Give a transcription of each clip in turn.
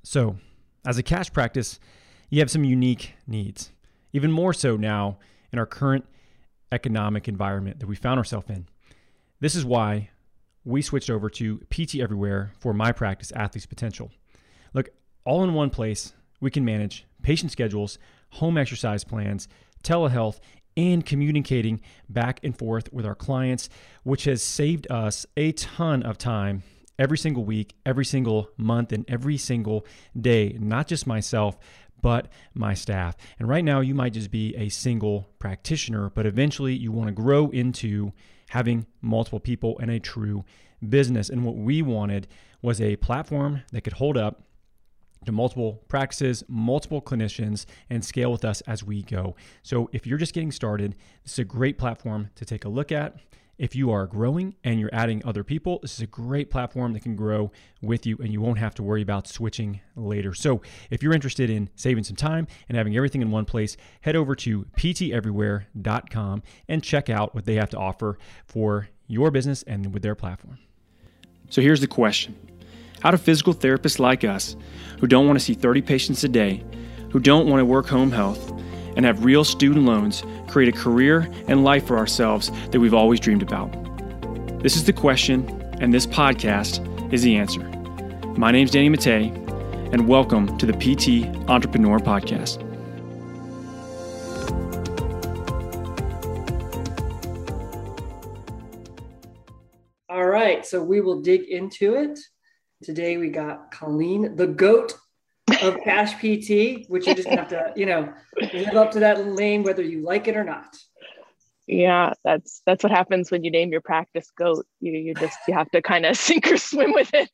So, as a cash practice, you have some unique needs, even more so now in our current economic environment that we found ourselves in. This is why we switched over to PT Everywhere for my practice, Athletes Potential. Look, all in one place, we can manage patient schedules, home exercise plans, telehealth, and communicating back and forth with our clients, which has saved us a ton of time every single week, every single month, and every single day, not just myself, but my staff. And right now you might just be a single practitioner, but eventually you want to grow into having multiple people and a true business. And what we wanted was a platform that could hold up to multiple practices, multiple clinicians, and scale with us as we go. So if you're just getting started, this is a great platform to take a look at. If you are growing and you're adding other people, this is a great platform that can grow with you and you won't have to worry about switching later. So if you're interested in saving some time and having everything in one place, head over to pteverywhere.com and check out what they have to offer for your business and with their platform. So here's the question. How do physical therapists like us, who don't want to see 30 patients a day, who don't want to work home health, and have real student loans, create a career and life for ourselves that we've always dreamed about? This is the question, and this podcast is the answer. My name's Danny Mattei, and welcome to the PT Entrepreneur Podcast. All right, so we will dig into it. Today we got Colleen, the GOAT of Cash PT, which you just have to, live up to that name, whether you like it or not. Yeah, that's what happens when you name your practice GOAT. You have to kind of sink or swim with it.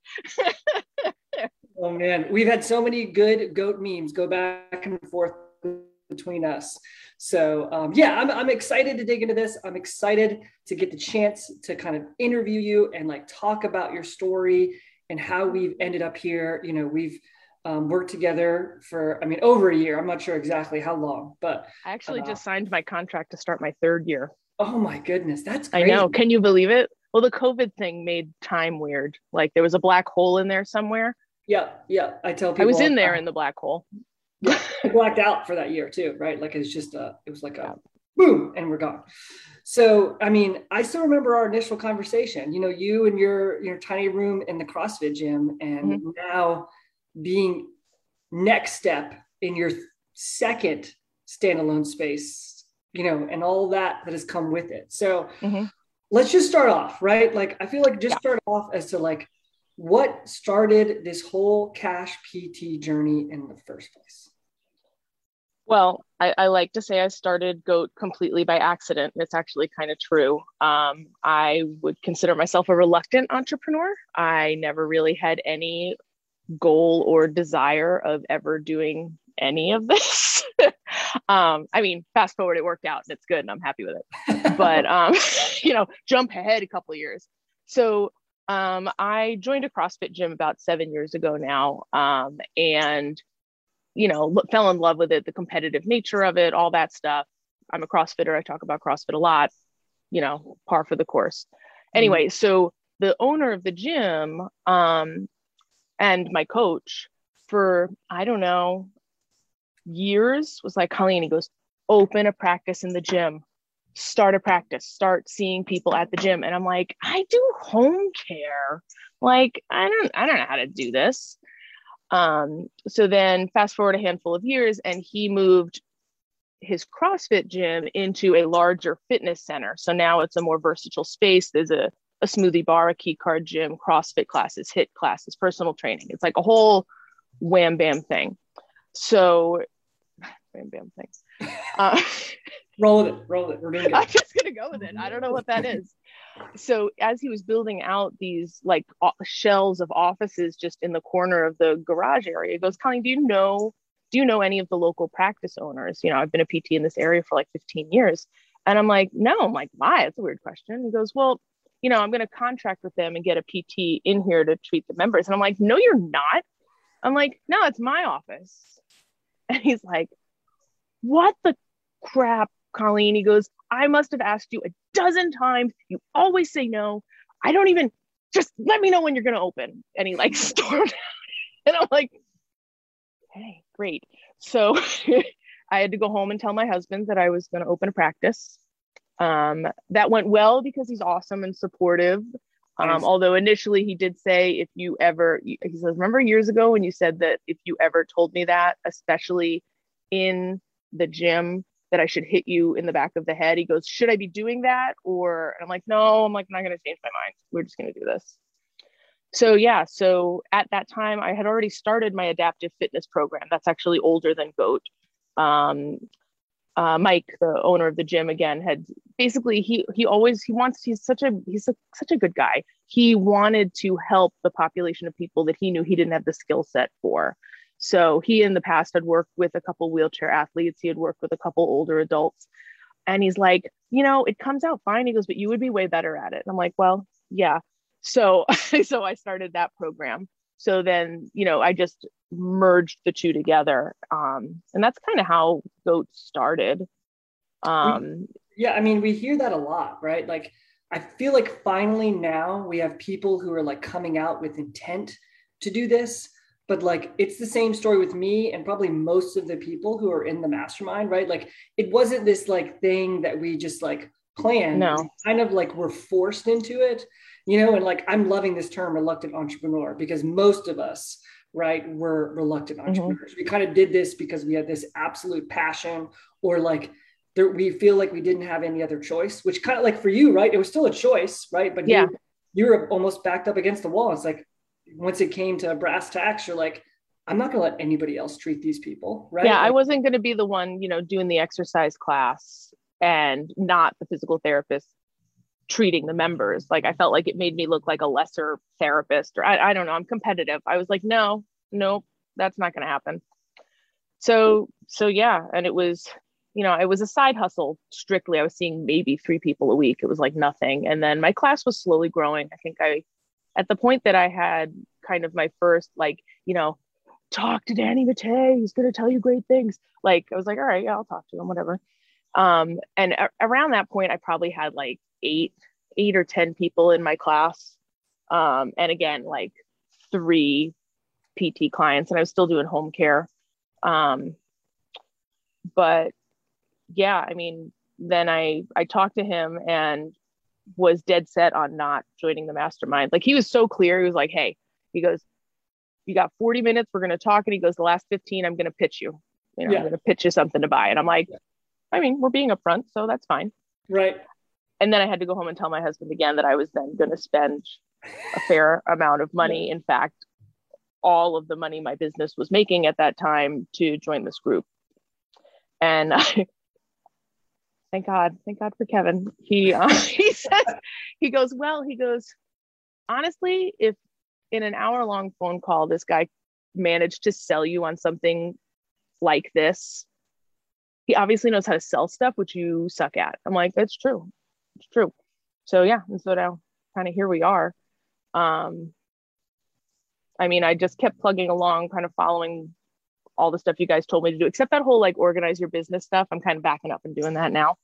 Oh man, we've had so many good GOAT memes go back and forth between us. So I'm excited to dig into this. I'm excited to get the chance to kind of interview you and talk about your story and how we've ended up here. We've worked together for, over a year. I'm not sure exactly how long, but I actually just signed my contract to start my third year. Oh my goodness. That's crazy. I know. Can you believe it? Well, the COVID thing made time weird. There was a black hole in there somewhere. Yeah. I tell people I was in there in the black hole. Yeah, I blacked out for that year too, right? It's just it was like a boom and we're gone. So, I still remember our initial conversation, you and your tiny room in the CrossFit gym, and now being next step in your second standalone space, and all that has come with it. So let's just start off, right? I feel start off as to what started this whole Cash PT journey in the first place. Well, I like to say I started GOAT completely by accident. It's actually kind of true. I would consider myself a reluctant entrepreneur. I never really had any goal or desire of ever doing any of this. Fast forward, it worked out and it's good and I'm happy with it. But, jump ahead a couple of years. So I joined a CrossFit gym about 7 years ago now. And fell in love with it, the competitive nature of it, all that stuff. I'm a CrossFitter. I talk about CrossFit a lot, par for the course. Anyway, so the owner of the gym and my coach for, years was like, Colleen, he goes, open a practice in the gym, start a practice, start seeing people at the gym. And I'm like, I do home care. I don't know how to do this. So then fast forward a handful of years and he moved his CrossFit gym into a larger fitness center. So now it's a more versatile space. There's a smoothie bar, a key card gym, CrossFit classes, HIIT classes, personal training. It's like a whole wham bam thing. So wham bam thing. Roll it. We're doing it. I'm just going to go with it. I don't know what that is. So as he was building out these shells of offices just in the corner of the garage area, he goes, Colleen, do you know any of the local practice owners? I've been a PT in this area for 15 years. And I'm like, no. I'm like, why? That's a weird question. He goes, well, I'm going to contract with them and get a PT in here to treat the members. And I'm like, no, you're not. I'm like, no, it's my office. And he's like, what the crap, Colleen? He goes, I must have asked you a dozen times. You always say no. I don't even, just let me know when you're going to open. And he stormed out. And I'm like, Okay, great. So I had to go home and tell my husband that I was going to open a practice. That went well because he's awesome and supportive. Nice. Although initially he did say, if you ever, he says, remember years ago when you said that if you ever told me that, especially in the gym, that I should hit you in the back of the head. He goes, should I be doing that? Or, and I'm like, no, I'm like, I'm not going to change my mind. We're just going to do this. So yeah, so at that time I had already started my adaptive fitness program. That's actually older than GOAT. Mike, the owner of the gym, again, had basically he's such a good guy. He wanted to help the population of people that he knew he didn't have the skill set for. So he in the past had worked with a couple wheelchair athletes. He had worked with a couple older adults, and he's like, it comes out fine. He goes, but you would be way better at it. And I'm like, well, yeah. So so I started that program. So then, I just merged the two together. And that's kind of how GOAT started. Yeah, I mean, we hear that a lot, right? Like, I feel like finally now we have people who are like coming out with intent to do this, but like it's the same story with me and probably most of the people who are in the mastermind, right? Like it wasn't this like thing that we just like planned. No. We kind of like we're forced into it, and like I'm loving this term reluctant entrepreneur because most of us, right, were reluctant entrepreneurs. Mm-hmm. We kind of did this because we had this absolute passion or like we feel like we didn't have any other choice, which kind of like for you, right? It was still a choice, right? But yeah, you were almost backed up against the wall. It's like, once it came to brass tacks, you're like, I'm not going to let anybody else treat these people, right? Yeah, like, I wasn't going to be the one, doing the exercise class and not the physical therapist treating the members. Like I felt like it made me look like a lesser therapist, or I don't know. I'm competitive. I was like, no, that's not going to happen. So yeah, and it was, it was a side hustle strictly. I was seeing maybe 3 people a week. It was like nothing. And then my class was slowly growing. I think at the point that I had kind of my first, like, talk to Danny Mattei, he's going to tell you great things. Like, I was like, all right, yeah, I'll talk to him, whatever. And around that point, I probably had like 8 or 10 people in my class. And again, like 3 PT clients, and I was still doing home care. But yeah, I mean, then I talked to him and was dead set on not joining the mastermind. Like he was so clear. He was like, hey, he goes, you got 40 minutes. We're going to talk. And he goes, the last 15, I'm going to pitch you, I'm going to pitch you something to buy. And I'm like, I mean, we're being upfront, so that's fine. Right. And then I had to go home and tell my husband again that I was then going to spend a fair amount of money. In fact, all of the money my business was making at that time to join this group. And thank God for Kevin. He says, he goes, honestly, if in an hour-long phone call, this guy managed to sell you on something like this, he obviously knows how to sell stuff, which you suck at. I'm like, that's true. It's true. So yeah. And so now kind of here we are. I mean, I just kept plugging along, kind of following all the stuff you guys told me to do, except that whole like organize your business stuff. I'm kind of backing up and doing that now.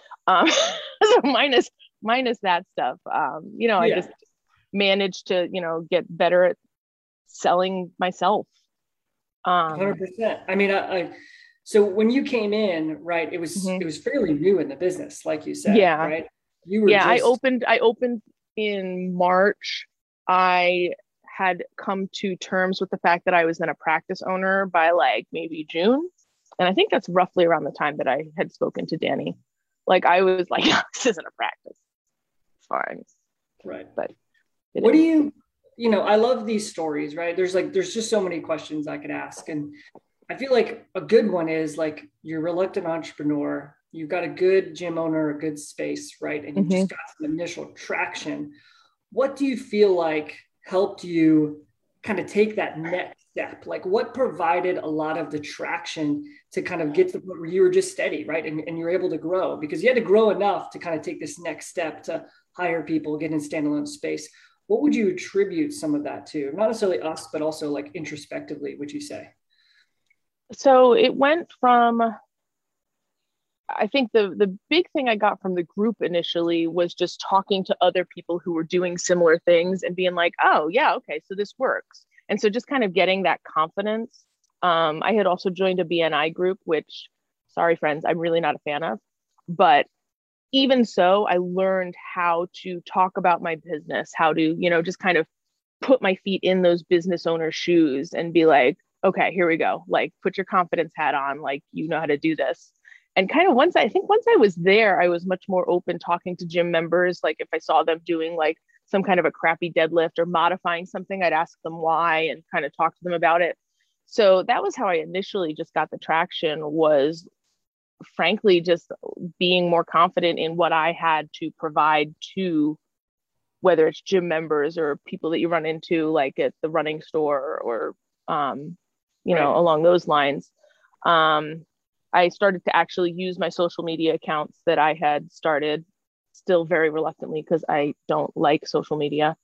So minus that stuff. I just managed to, get better at selling myself. 100%. I mean, so when you came in, right, it was fairly new in the business, like you said, right? You were I opened in March. I had come to terms with the fact that I was then a practice owner by like maybe June. And I think that's roughly around the time that I had spoken to Danny. Like I was like, this isn't a practice. It's fine. Right. But what do you, I love these stories, right? There's just so many questions I could ask. And I feel like a good one is like you're a reluctant entrepreneur, you've got a good gym owner, a good space, right? And you just got some initial traction. What do you feel like helped you kind of take that next step? Like what provided a lot of the traction to kind of get to the point where you were just steady, right? And you're able to grow because you had to grow enough to kind of take this next step to hire people, get in standalone space. What would you attribute some of that to? Not necessarily us, but also like introspectively, would you say? So it went from, I think the big thing I got from the group initially was just talking to other people who were doing similar things and being like, oh yeah, okay, so this works. And so just kind of getting that confidence. I had also joined a BNI group, which, sorry, friends, I'm really not a fan of. But even so, I learned how to talk about my business, how to, just kind of put my feet in those business owner shoes and be like, okay, here we go. Like, put your confidence hat on, like, you know how to do this. And kind of once I was there, I was much more open talking to gym members. Like if I saw them doing like some kind of a crappy deadlift or modifying something, I'd ask them why and kind of talk to them about it. So that was how I initially just got the traction, was frankly just being more confident in what I had to provide to, whether it's gym members or people that you run into like at the running store or along those lines. I started to actually use my social media accounts that I had started, still very reluctantly because I don't like social media.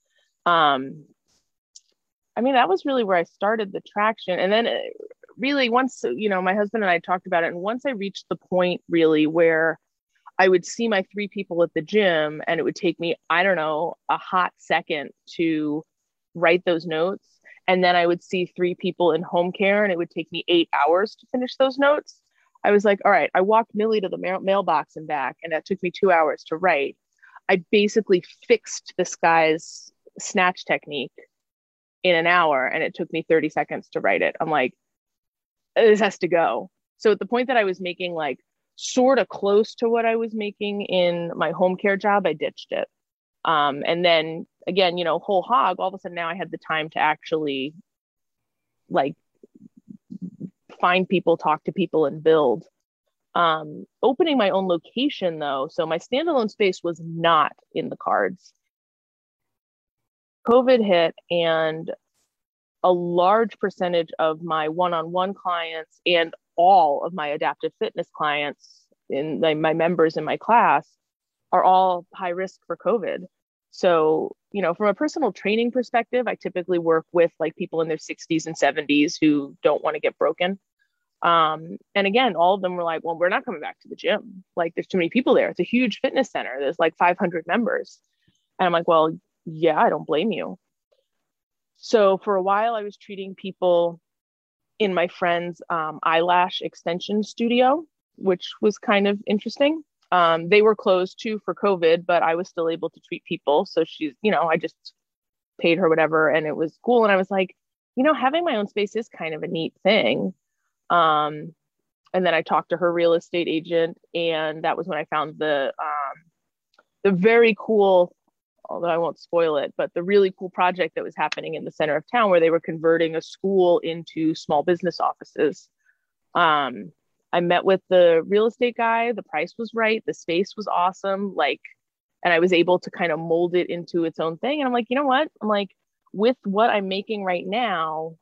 That was really where I started the traction. And then really once, my husband and I talked about it. And once I reached the point really where I would see my 3 people at the gym and it would take me, I don't know, a hot second to write those notes. And then I would see 3 people in home care and it would take me 8 hours to finish those notes. I was like, all right, I walked Millie to the mailbox and back, and that took me 2 hours to write. I basically fixed this guy's snatch technique in an hour, and it took me 30 seconds to write it. I'm like, this has to go. So at the point that I was making like sort of close to what I was making in my home care job, I ditched it. And then again, whole hog, all of a sudden now I had the time to actually like find people, talk to people, and build. Opening my own location though, so my standalone space was not in the cards. COVID hit, and a large percentage of my one-on-one clients and all of my adaptive fitness clients in my members in my class are all high risk for COVID. So, from a personal training perspective, I typically work with like people in their 60s and 70s who don't want to get broken. And again, all of them were like, well, we're not coming back to the gym. Like there's too many people there. It's a huge fitness center. There's like 500 members. And I'm like, well, yeah, I don't blame you. So for a while I was treating people in my friend's eyelash extension studio, which was kind of interesting. They were closed too for COVID, but I was still able to treat people. So she's, I just paid her whatever and it was cool. And I was like, having my own space is kind of a neat thing. And then I talked to her real estate agent, and that was when I found the very cool, although I won't spoil it, but the really cool project that was happening in the center of town where they were converting a school into small business offices. I met with the real estate guy. The price was right. The space was awesome. And I was able to kind of mold it into its own thing. And I'm like, you know what? I'm like, with what I'm making right now,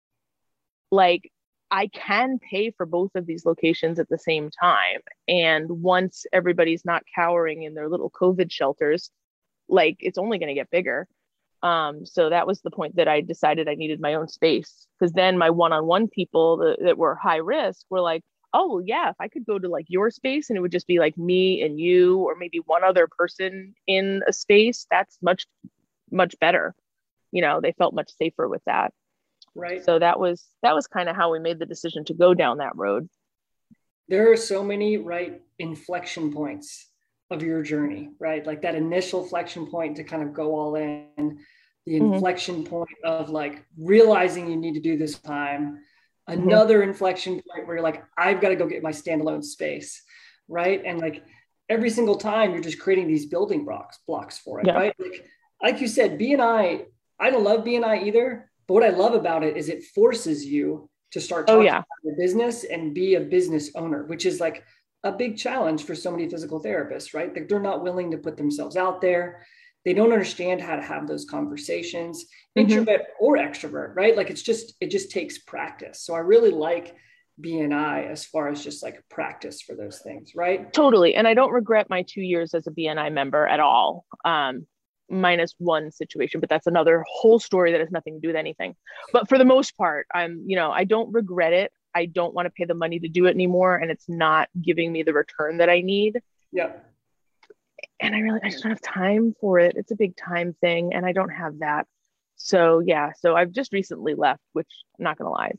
like I can pay for both of these locations at the same time. And once everybody's not cowering in their little COVID shelters, like it's only going to get bigger. So that was the point that I decided I needed my own space, because then my one-on-one people that were high risk were like, oh yeah, if I could go to like your space and it would just be like me and you, or maybe one other person in a space, that's much, much better. They felt much safer with that. Right. So that was kind of how we made the decision to go down that road. There are so many right inflection points of your journey, right? Like that initial flexion point to kind of go all in, the inflection point of like realizing you need to do this time, another inflection point where you're like, I've got to go get my standalone space, right? And like every single time you're just creating these building blocks for it, right? Like you said, BNI, I don't love BNI either, but what I love about it is it forces you to start talking about your business and be a business owner, which is like a big challenge for so many physical therapists, right? Like they're not willing to put themselves out there. They don't understand how to have those conversations, introvert or extrovert, right? Like it just takes practice. So I really like BNI as far as just like practice for those things, right? Totally. And I don't regret my 2 years as a BNI member at all. Minus one situation, but that's another whole story that has nothing to do with anything. But for the most part, I don't regret it. I don't want to pay the money to do it anymore. And it's not giving me the return that I need. Yeah. And I just don't have time for it. It's a big time thing. And I don't have that. So yeah. So I've just recently left, which I'm not going to lie, it's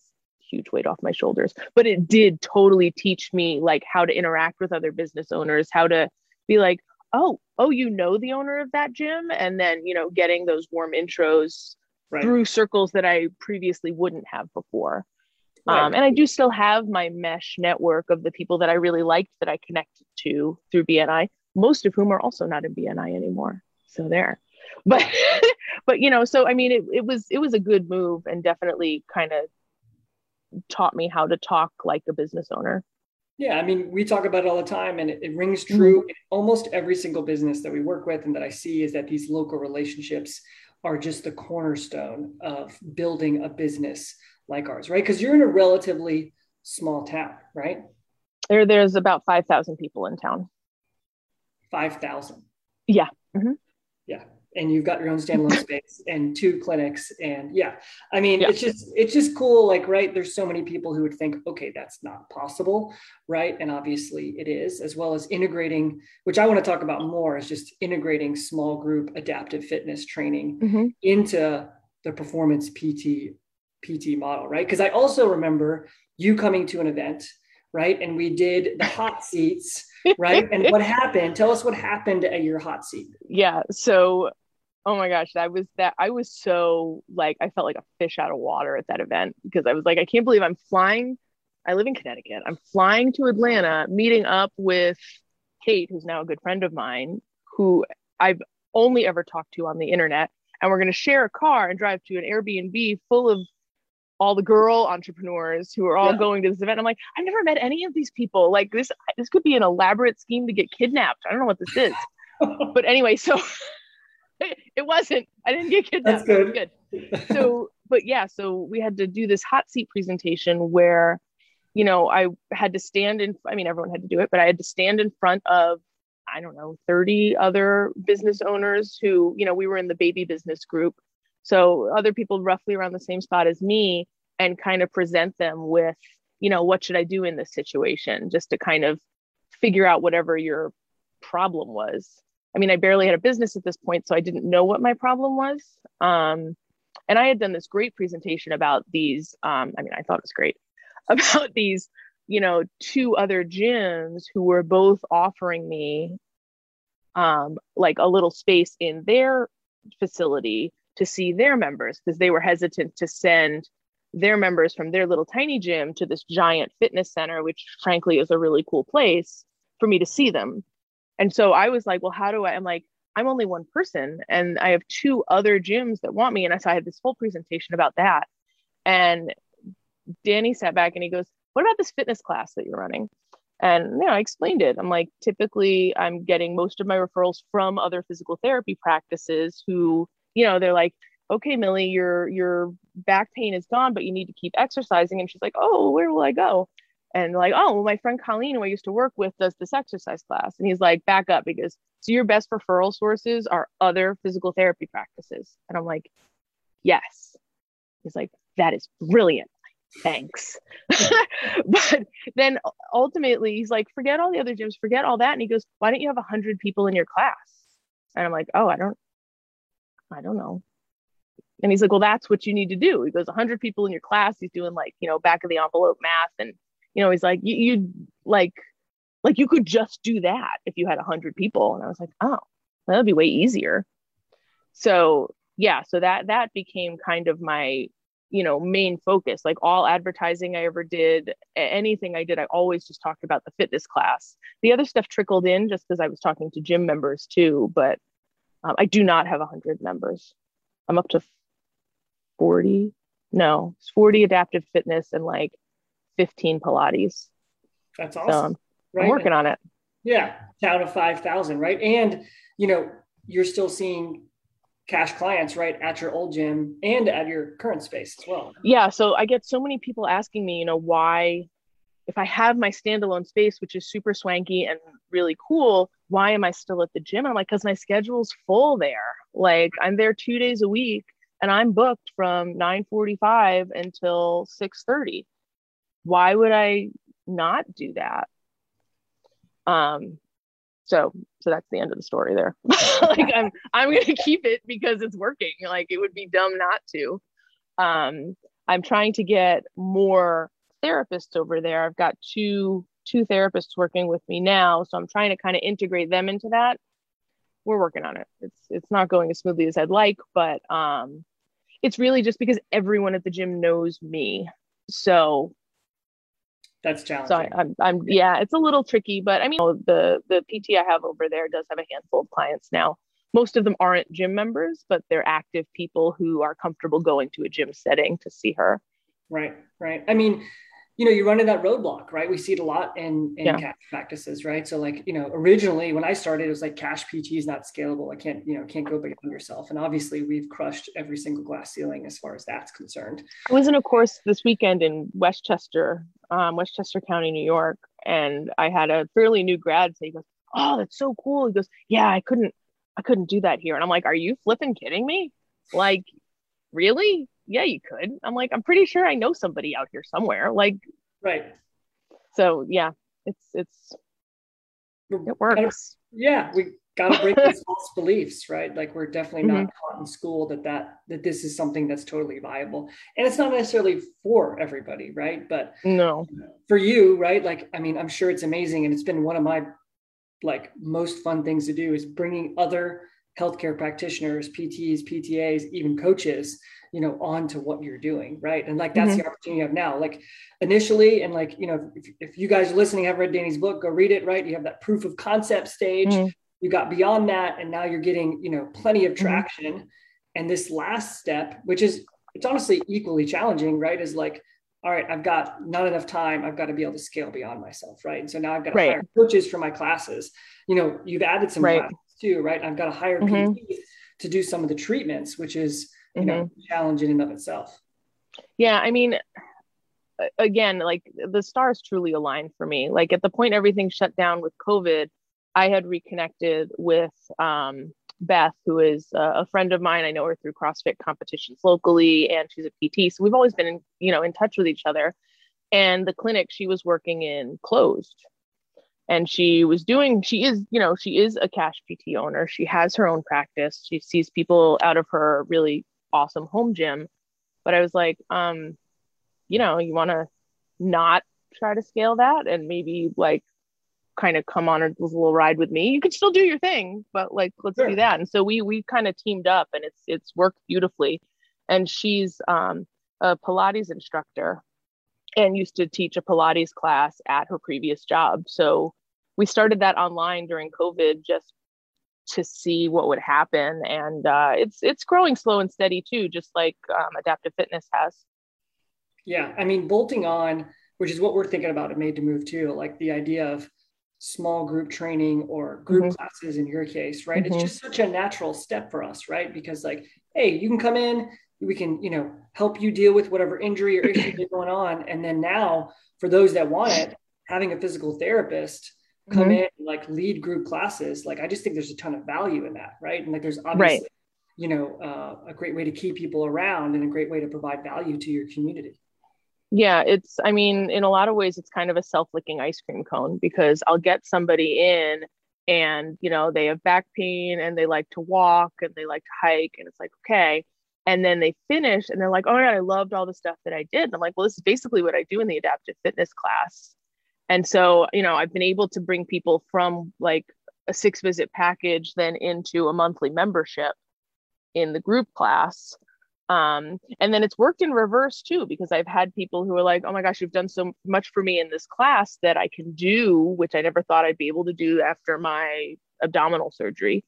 huge weight off my shoulders. But it did totally teach me like how to interact with other business owners, how to be like, oh, you know, the owner of that gym. And then, you know, getting those warm intros through circles that I previously wouldn't have before. And I do still have my mesh network of the people that I really liked that I connected to through BNI, most of whom are also not in BNI anymore. So there, but you know, so I mean, it was a good move and definitely kind of taught me how to talk like a business owner. Yeah, I mean, we talk about it all the time, and it rings true in almost every single business that we work with and that I see, is that these local relationships are just the cornerstone of building a business like ours, right? Because you're in a relatively small town, right? There's about 5,000 people in town. 5,000. Yeah. Mm-hmm. Yeah. And you've got your own standalone space and 2 clinics. And yeah, I mean, it's just cool. Like, right. There's so many people who would think, okay, that's not possible. Right. And obviously it is, as well as integrating, which I want to talk about more, is just integrating small group adaptive fitness training into the performance PT model. Right. Because I also remember you coming to an event, right? And we did the hot seats, right? And what happened? Tell us what happened at your hot seat. Yeah. So, oh my gosh, I was so like, I felt like a fish out of water at that event, because I was like, I can't believe I'm flying. I live in Connecticut. I'm flying to Atlanta, meeting up with Kate, who's now a good friend of mine, who I've only ever talked to on the internet. And we're going to share a car and drive to an Airbnb full of all the girl entrepreneurs who are all going to this event. I'm like, I've never met any of these people. Like this could be an elaborate scheme to get kidnapped. I don't know what this is. But anyway, so it wasn't. I didn't get kidnapped. That's good. So, but yeah, so we had to do this hot seat presentation where, you know, I had to stand in, I mean, everyone had to do it, but I had to stand in front of, I don't know, 30 other business owners who, you know, we were in the baby business group. So other people roughly around the same spot as me, and kind of present them with, you know, what should I do in this situation, just to kind of figure out whatever your problem was. I mean, I barely had a business at this point, so I didn't know what my problem was. And I had done this great presentation about these, I mean, I thought it was great, about these, you know, 2 other gyms who were both offering me like a little space in their facility to see their members, because they were hesitant to send their members from their little tiny gym to this giant fitness center, which frankly is a really cool place for me to see them. And so I was like, well, how do I'm like, I'm only one person and I have 2 other gyms that want me. And so I had this whole presentation about that. And Danny sat back and he goes, what about this fitness class that you're running? And, you know, I explained it. I'm like, typically I'm getting most of my referrals from other physical therapy practices who, you know, they're like, okay, Millie, your back pain is gone, but you need to keep exercising. And she's like, oh, where will I go? And like, oh, well, my friend Colleen, who I used to work with, does this exercise class. And he's like, back up, because so your best referral sources are other physical therapy practices. And I'm like, yes. He's like, that is brilliant. Thanks. But then ultimately he's like, forget all the other gyms, forget all that. And he goes, why don't you have 100 people in your class? And I'm like, oh, I don't know. And he's like, well, that's what you need to do. He goes, 100 people in your class. He's doing like, you know, back of the envelope math. And, you know, he's like, you like you could just do that if you had 100 people. And I was like, oh, that'd be way easier. So yeah, so that became kind of my, you know, main focus. Like all advertising I ever did, anything I did, I always just talked about the fitness class. The other stuff trickled in just because I was talking to gym members too, but I do not have 100 members. I'm up to 40 adaptive fitness and like 15 Pilates. That's awesome. So I'm working on it. Yeah. Town of 5,000. Right. And, you know, you're still seeing cash clients, right, at your old gym and at your current space as well. Yeah. So I get so many people asking me, you know, why, if I have my standalone space, which is super swanky and really cool, why am I still at the gym? I'm like, because my schedule's full there. Like I'm there 2 days a week and I'm booked from 9:45 until 6:30. Why would I not do that? So that's the end of the story there. Like I'm going to keep it because it's working. Like it would be dumb not to. I'm trying to get more therapists over there. I've got two therapists working with me now, so I'm trying to kind of integrate them into that. We're working on it. It's not going as smoothly as I'd like, but it's really just because everyone at the gym knows me. So that's challenging. So I'm yeah, it's a little tricky, but I mean, the PT I have over there does have a handful of clients now. Most of them aren't gym members, but they're active people who are comfortable going to a gym setting to see her. Right. I mean, you run into that roadblock, right? We see it a lot in cash practices, right? So like, originally when I started, it was like cash PT is not scalable. I can't go beyond yourself. And obviously we've crushed every single glass ceiling as far as that's concerned. I was in a course this weekend in Westchester County, New York. And I had a fairly new grad say, he goes, "Oh, that's so cool." He goes, "Yeah, I couldn't do that here." And I'm like, "Are you flipping kidding me? Like, really? Yeah, you could." I'm like, "I'm pretty sure I know somebody out here somewhere." Like, right. So yeah, it works. We gotta break those false beliefs, right? Like we're definitely not taught in school that this is something that's totally viable. And it's not necessarily for everybody, right? But no, for you, right? Like, I mean, I'm sure it's amazing. And it's been one of my like most fun things to do is bringing other healthcare practitioners, PTs, PTAs, even coaches, onto what you're doing. Right. And like, that's the opportunity you have now, like initially. And like, if you guys are listening, have read Danny's book, go read it, right? You have that proof of concept stage, you got beyond that. And now you're getting, plenty of traction. And this last step, which is, it's honestly equally challenging, right? Is like, all right, I've got not enough time. I've got to be able to scale beyond myself. Right. And so now I've got to hire coaches for my classes. You've added some classes too, right? I've got to hire PTs to do some of the treatments, which is, challenging in and of itself. Yeah. I mean, again, like the stars truly aligned for me. Like at the point everything shut down with COVID, I had reconnected with Beth, who is a friend of mine. I know her through CrossFit competitions locally, and she's a PT. So we've always been in touch with each other. And the clinic she was working in closed. And she is a cash PT owner. She has her own practice. She sees people out of her really awesome home gym. But I was like, you want to not try to scale that and maybe like kind of come on a little ride with me. You can still do your thing, but like, let's do that. And so we kind of teamed up, and it's worked beautifully. And she's a Pilates instructor and used to teach a Pilates class at her previous job. So we started that online during COVID just to see what would happen. And it's growing slow and steady too, just like Adaptive Fitness has. Yeah. I mean, bolting on, which is what we're thinking about at Made to Move too, like the idea of small group training or group classes in your case, right? It's just such a natural step for us, right? Because like, hey, you can come in, we can, help you deal with whatever injury or issue is going on. And then now for those that want it, having a physical therapist come in and like lead group classes. Like, I just think there's a ton of value in that. Right. And like, there's obviously, a great way to keep people around and a great way to provide value to your community. Yeah. In a lot of ways, it's kind of a self-licking ice cream cone, because I'll get somebody in and, they have back pain and they like to walk and they like to hike, and it's like, okay. And then they finish and they're like, "Oh my God, I loved all the stuff that I did." And I'm like, well, this is basically what I do in the Adaptive Fitness class. And so, I've been able to bring people from like a 6-visit package then into a monthly membership in the group class. And then it's worked in reverse too, because I've had people who are like, "Oh my gosh, you've done so much for me in this class that I can do, which I never thought I'd be able to do after my abdominal surgery."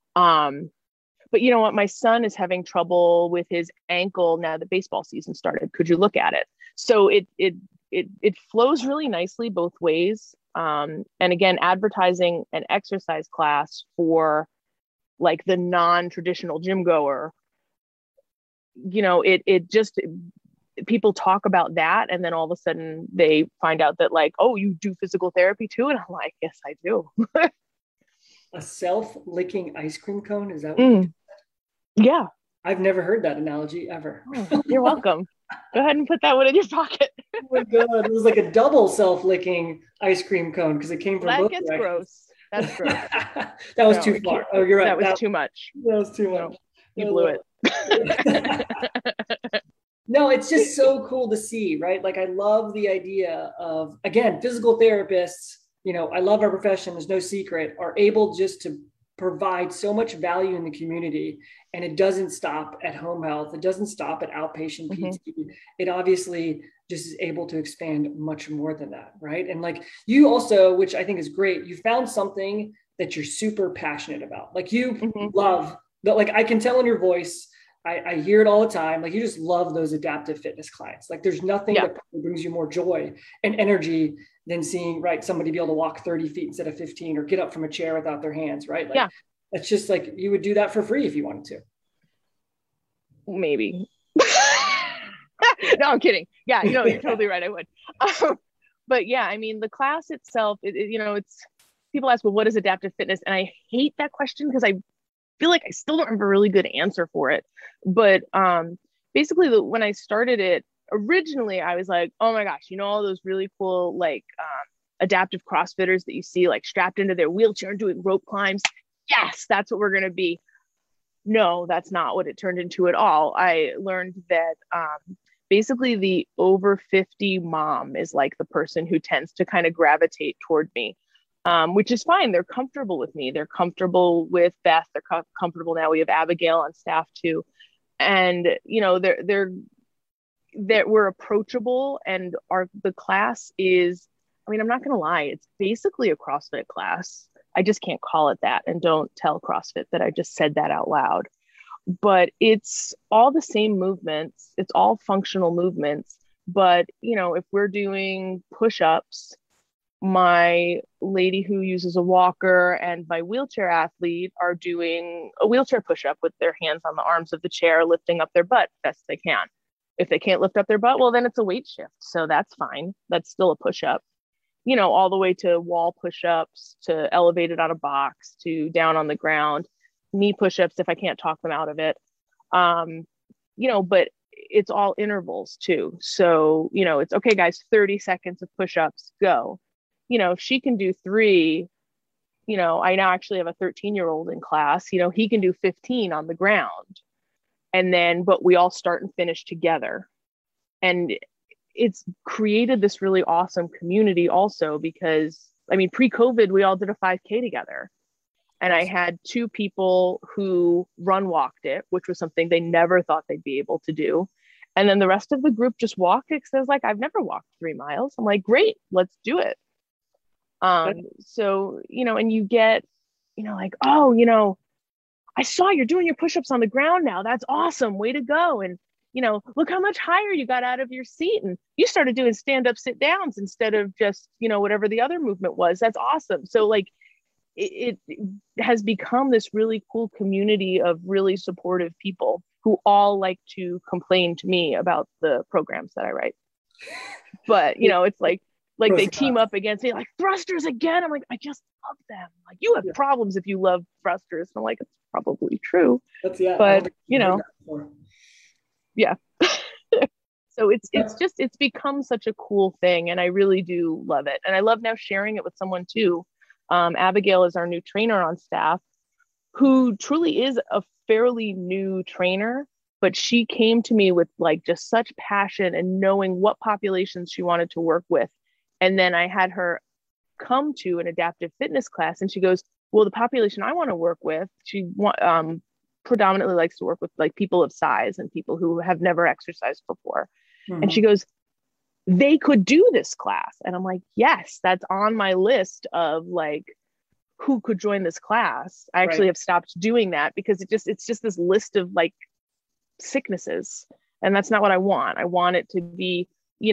But you know what? My son is having trouble with his ankle now that baseball season started. Could you look at it? So it flows really nicely both ways. And again, advertising an exercise class for like the non-traditional gym goer, it just, people talk about that. And then all of a sudden they find out that like, "Oh, you do physical therapy too?" And I'm like, "Yes, I do." A self-licking ice cream cone? Is that what you said? Yeah. I've never heard that analogy ever. Oh, you're welcome. Go ahead and put that one in your pocket. Oh my God. It was like a double self-licking ice cream cone because it came from both gets directions. Gross. That's gross. That was too far. Oh, you're right. That was too much. That was too much. You blew it. No, it's just so cool to see, right? Like I love the idea of, again, physical therapists, I love our profession, there's no secret, are able just to provide so much value in the community. And it doesn't stop at home health. It doesn't stop at outpatient PT. It obviously just is able to expand much more than that, right? And like you also, which I think is great, you found something that you're super passionate about. Like you love, but like I can tell in your voice, I hear it all the time. Like you just love those adaptive fitness clients. Like there's nothing that brings you more joy and energy than seeing, right, somebody be able to walk 30 feet instead of 15 or get up from a chair without their hands, right? Like, it's just like you would do that for free if you wanted to. Maybe. No, I'm kidding. Yeah, you're totally right. I would. But yeah, I mean, the class itself, it's people ask, well, what is adaptive fitness? And I hate that question because I feel like I still don't have a really good answer for it. But basically, when I started it, originally I was like, oh my gosh, all those really cool like adaptive CrossFitters that you see like strapped into their wheelchair and doing rope climbs. Yes, that's what we're going to be. No, that's not what it turned into at all. I learned that basically the over 50 mom is like the person who tends to kind of gravitate toward me. Which is fine. They're comfortable with me. They're comfortable with Beth. They're comfortable now. We have Abigail on staff too. And, we're approachable, and the class is, I mean, I'm not going to lie. It's basically a CrossFit class. I just can't call it that. And don't tell CrossFit that I just said that out loud, but it's all the same movements. It's all functional movements. But, if we're doing push-ups, my lady who uses a walker and my wheelchair athlete are doing a wheelchair push-up with their hands on the arms of the chair, lifting up their butt best they can. If they can't lift up their butt, well, then it's a weight shift. So that's fine. That's still a push-up, all the way to wall push-ups, to elevated on a box, to down on the ground, knee push-ups if I can't talk them out of it. But it's all intervals too. So, it's okay, guys, 30 seconds of push-ups, go. If she can do 3, I now actually have a 13-year-old in class, he can do 15 on the ground. And then, but we all start and finish together. And it's created this really awesome community also because, I mean, pre-COVID, we all did a 5K together. And I had 2 people who walked it, which was something they never thought they'd be able to do. And then the rest of the group just walked it because I was like, I've never walked 3 miles. I'm like, great, let's do it. So, and you get, like, oh, I saw you're doing your push-ups on the ground now. That's awesome. Way to go. And, look how much higher you got out of your seat. And you started doing stand-up sit downs instead of just, whatever the other movement was. That's awesome. So like it has become this really cool community of really supportive people who all like to complain to me about the programs that I write. But, it's like they team up against me, like thrusters again. I'm like, I just love them. Like, you have problems if you love thrusters. And I'm like, it's probably true. But yeah. So it's become such a cool thing, and I really do love it. And I love now sharing it with someone too. Abigail is our new trainer on staff, who truly is a fairly new trainer, but she came to me with like just such passion and knowing what populations she wanted to work with. And then I had her come to an adaptive fitness class, and she goes, well, the population I want to work with, she predominantly likes to work with like people of size and people who have never exercised before. Mm-hmm. And she goes, they could do this class. And I'm like, yes, that's on my list of like, who could join this class. I actually have stopped doing that because it's just this list of like sicknesses. And that's not what I want. I want it to be,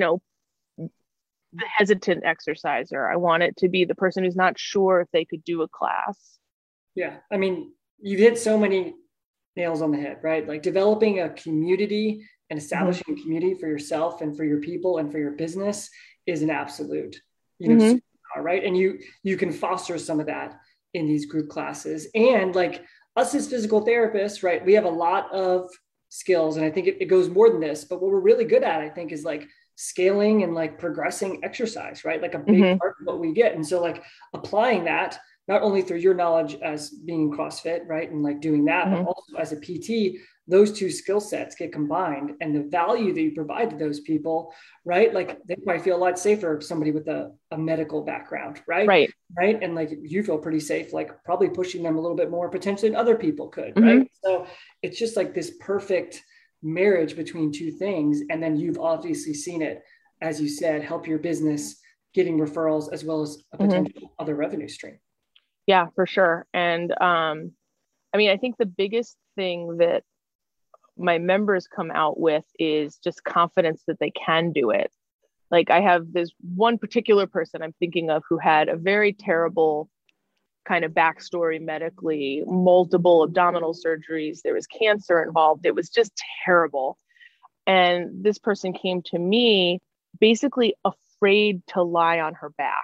the hesitant exerciser. I want it to be the person who's not sure if they could do a class. Yeah. I mean, you've hit so many nails on the head, right? Like developing a community and establishing a community for yourself and for your people and for your business is an absolute, superpower, right? And you can foster some of that in these group classes. And like us as physical therapists, right? We have a lot of skills, and I think it goes more than this, but what we're really good at, I think, is like scaling and like progressing exercise, right? Like a big part of what we get. And so like applying that not only through your knowledge as being in CrossFit, right? And like doing that, Mm-hmm. but also as a PT, those two skill sets get combined, and the value that you provide to those people, right? Like they might feel a lot safer if somebody with a medical background, right? Right. Right. And like you feel pretty safe, like probably pushing them a little bit more potentially than other people could, Mm-hmm. right? So it's just like this perfect marriage between two things. And then you've obviously seen it, as you said, help your business getting referrals as well as a potential other revenue stream. Yeah, for sure. And I mean, I think the biggest thing that my members come out with is just confidence that they can do it. Like I have this one particular person I'm thinking of who had a very terrible kind of backstory medically, multiple abdominal surgeries. There was cancer involved. It was just terrible. And this person came to me basically afraid to lie on her back.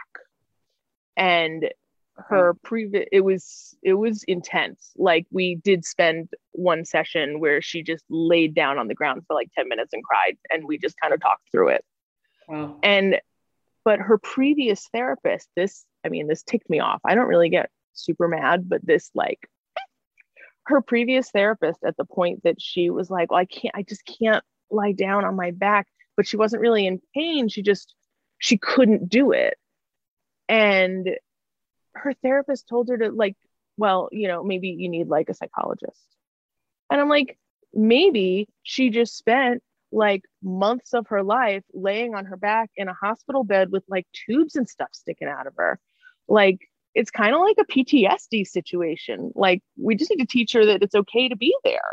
And her it was intense. Like we did spend one session where she just laid down on the ground for like 10 minutes and cried, and we just kind of talked through it. Wow. But her previous therapist, this ticked me off. I don't really get super mad, but her previous therapist, at the point that she was like, well, I just can't lie down on my back, but she wasn't really in pain. She couldn't do it. And her therapist told her to maybe you need like a psychologist. And I'm like, maybe she just spent like months of her life laying on her back in a hospital bed with like tubes and stuff sticking out of her. Like, it's kind of like a PTSD situation. Like, we just need to teach her that it's okay to be there.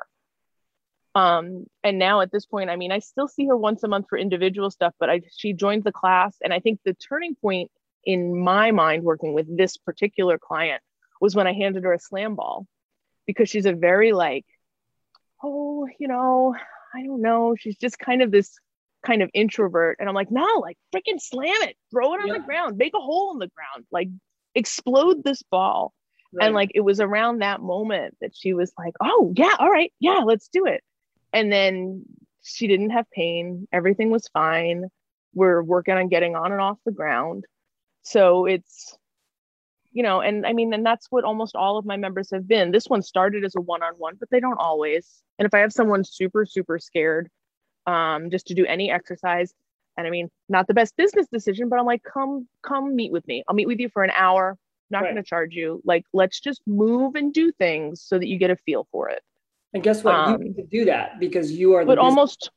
And now at this point, I mean, I still see her once a month for individual stuff, but she joined the class. And I think the turning point in my mind working with this particular client was when I handed her a slam ball, because she's a very like, oh, I don't know. She's just kind of this kind of introvert. And I'm like, no, like freaking slam it, throw it on the ground, make a hole in the ground, like explode this ball. Right. And like, it was around that moment that she was like, oh yeah, all right, yeah, let's do it. And then she didn't have pain. Everything was fine. We're working on getting on and off the ground. So it's, and I mean, and that's what almost all of my members have been. This one started as a one-on-one, but they don't always. And if I have someone super, super scared, just to do any exercise, and I mean, not the best business decision, but I'm like, come meet with me. I'll meet with you for an hour. Not going to charge you. Like, let's just move and do things so that you get a feel for it. And guess what? You need to do that because you are but almost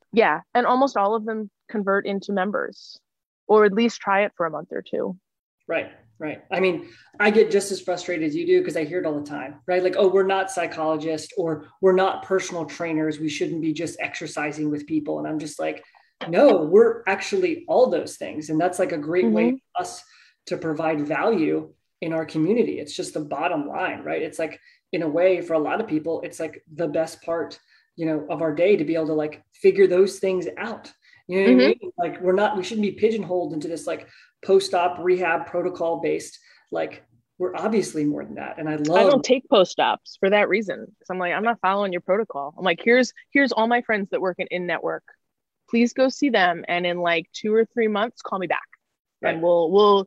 all of them convert into members, or at least try it for a month or two. Right. I mean, I get just as frustrated as you do because I hear it all the time, right? Like, oh, we're not psychologists, or we're not personal trainers. We shouldn't be just exercising with people. And I'm just like, no, we're actually all those things. And that's like a great way for us to provide value in our community. It's just the bottom line, right? It's like, in a way, for a lot of people, it's like the best part, of our day to be able to like figure those things out. You know what I mean? Like, we shouldn't be pigeonholed into this like post-op rehab protocol based, like we're obviously more than that. And I don't take post-ops for that reason. Because I'm like, I'm not following your protocol. I'm like, here's all my friends that work in network. Please go see them. And in like 2 or 3 months, call me back. Right. And we'll,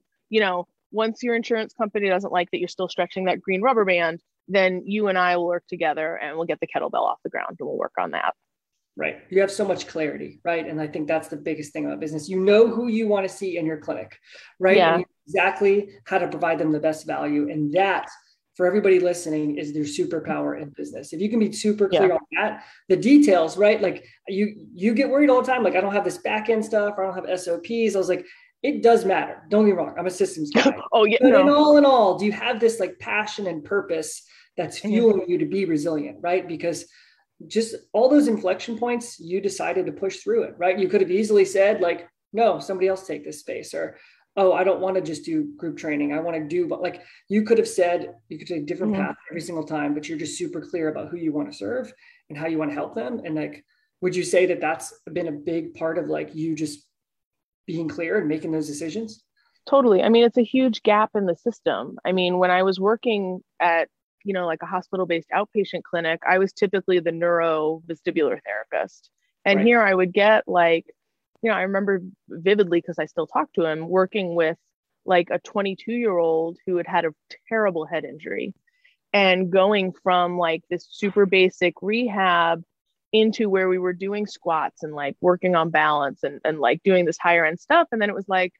once your insurance company doesn't like that you're still stretching that green rubber band, then you and I will work together and we'll get the kettlebell off the ground and we'll work on that. Right. You have so much clarity, right? And I think that's the biggest thing about business. You know who you want to see in your clinic, right? Yeah. And you know exactly how to provide them the best value. And that, for everybody listening, is their superpower in business. If you can be super clear on that, the details, right? Like you get worried all the time. Like, I don't have this back end stuff, or I don't have SOPs. I was like, it does matter. Don't get me wrong. I'm a systems guy. Oh yeah. But in all, do you have this like passion and purpose that's fueling you to be resilient, right? Because just all those inflection points, you decided to push through it, right? You could have easily said like, no, somebody else take this space, or, oh, I don't want to just do group training. I want to do, but like, you could take a different path every single time, but you're just super clear about who you want to serve and how you want to help them. And like, would you say that that's been a big part of like you just being clear and making those decisions? Totally. I mean, it's a huge gap in the system. I mean, when I was working at, like a hospital-based outpatient clinic, I was typically the neurovestibular therapist. And here I would get like, I remember vividly, because I still talk to him, working with like a 22-year-old who had had a terrible head injury, and going from like this super basic rehab into where we were doing squats and like working on balance and like doing this higher end stuff. And then it was like,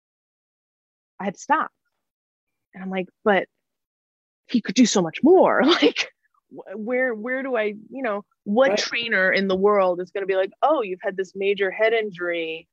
I had to stop. And I'm like, but he could do so much more. Like, where do I, what right. trainer in the world is going to be like, oh, you've had this major head injury.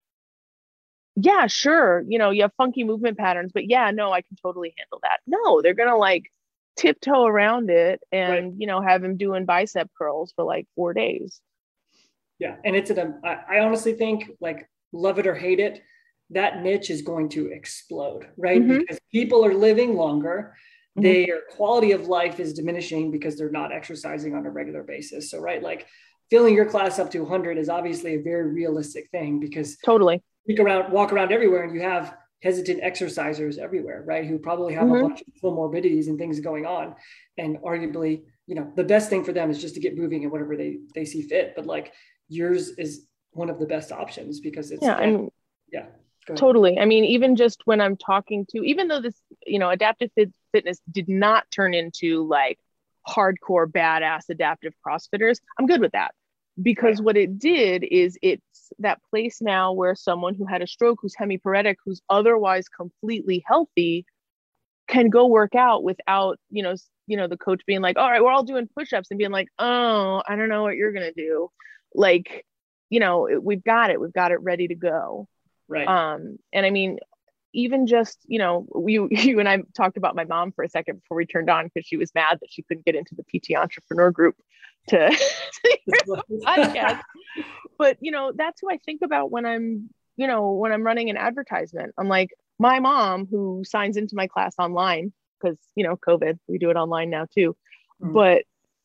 Yeah, sure. You have funky movement patterns, but yeah, no, I can totally handle that. No, they're going to like tiptoe around it and, right. Have him doing bicep curls for like 4 days. Yeah. And I honestly think, like, love it or hate it, that niche is going to explode, right? Mm-hmm. Because people are living longer. Mm-hmm. Their quality of life is diminishing because they're not exercising on a regular basis. So, right, like filling your class up to 100 is obviously a very realistic thing, because totally walk around everywhere and you have hesitant exercisers everywhere, right? Who probably have mm-hmm. a bunch of comorbidities and things going on. And arguably, the best thing for them is just to get moving and whatever they see fit. But like yours is one of the best options because it's, totally. I mean, even just when I'm talking to, even though this, adaptive fitness did not turn into like hardcore badass adaptive CrossFitters, I'm good with that. Because what it did is it's that place now where someone who had a stroke, who's hemiparetic, who's otherwise completely healthy, can go work out without, the coach being like, all right, we're all doing push-ups, and being like, oh, I don't know what you're going to do. Like, we've got it ready to go. Right. And I mean, even just, you and I talked about my mom for a second before we turned on, because she was mad that she couldn't get into the PT entrepreneur group to hear the podcast. But, that's who I think about when I'm running an advertisement. I'm like, my mom, who signs into my class online, because, COVID, we do it online now too. Mm-hmm. But,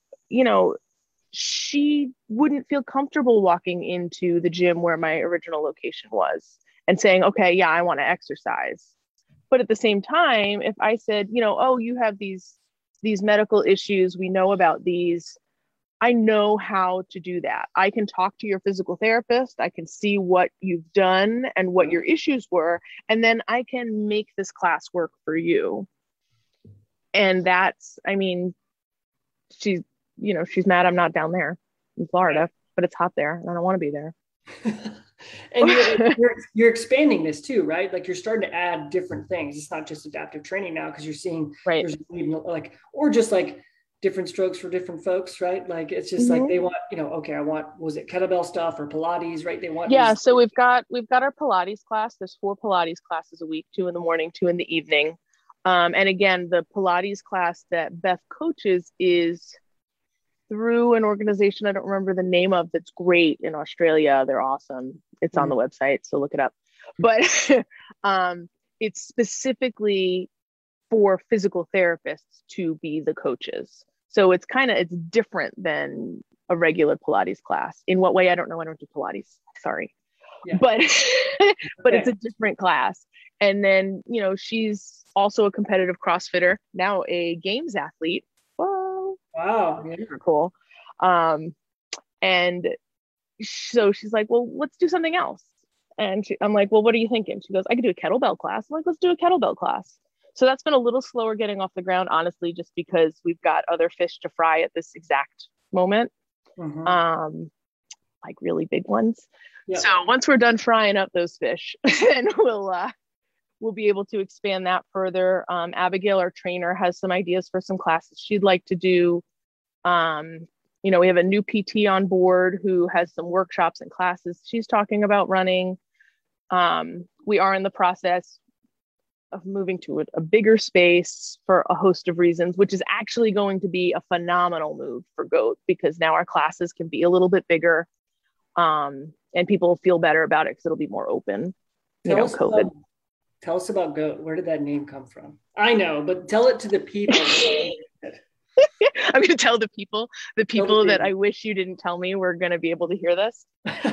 she wouldn't feel comfortable walking into the gym where my original location was and saying, okay, yeah, I want to exercise. But at the same time, if I said, oh, you have these medical issues, we know about these, I know how to do that. I can talk to your physical therapist. I can see what you've done and what your issues were. And then I can make this class work for you. And that's, I mean, she's mad I'm not down there in Florida, but it's hot there and I don't want to be there. And you're expanding this too, right? Like you're starting to add different things. It's not just adaptive training now, because you're seeing there's like, or just like different strokes for different folks, right? Like it's just like they want, okay, was it kettlebell stuff or Pilates, right? They want so we've got our Pilates class. There's 4 Pilates classes a week, 2 in the morning, 2 in the evening. And again, the Pilates class that Beth coaches is through an organization I don't remember the name of, that's great in Australia. They're awesome. It's on the website, so look it up. But it's specifically for physical therapists to be the coaches. So it's different than a regular Pilates class. In what way? I don't know. I don't do Pilates. Sorry. Yeah. But it's a different class. And then, she's also a competitive CrossFitter, now a games athlete. Whoa. Wow. Super cool. And so she's like, well, let's do something else. And I'm like, well, what are you thinking? She goes, I could do a kettlebell class. I'm like, let's do a kettlebell class. So that's been a little slower getting off the ground, honestly, just because we've got other fish to fry at this exact moment. Mm-hmm. Like really big ones. Yeah. So once we're done frying up those fish, then we'll be able to expand that further. Abigail, our trainer, has some ideas for some classes she'd like to do. We have a new PT on board who has some workshops and classes she's talking about running. We are in the process of moving to a bigger space for a host of reasons, which is actually going to be a phenomenal move for GOAT, because now our classes can be a little bit bigger, and people will feel better about it because it'll be more open. COVID. Tell us about GOAT. Where did that name come from? I know, but tell it to the people. I'm going to tell the people that I wish you didn't tell me were going to be able to hear this.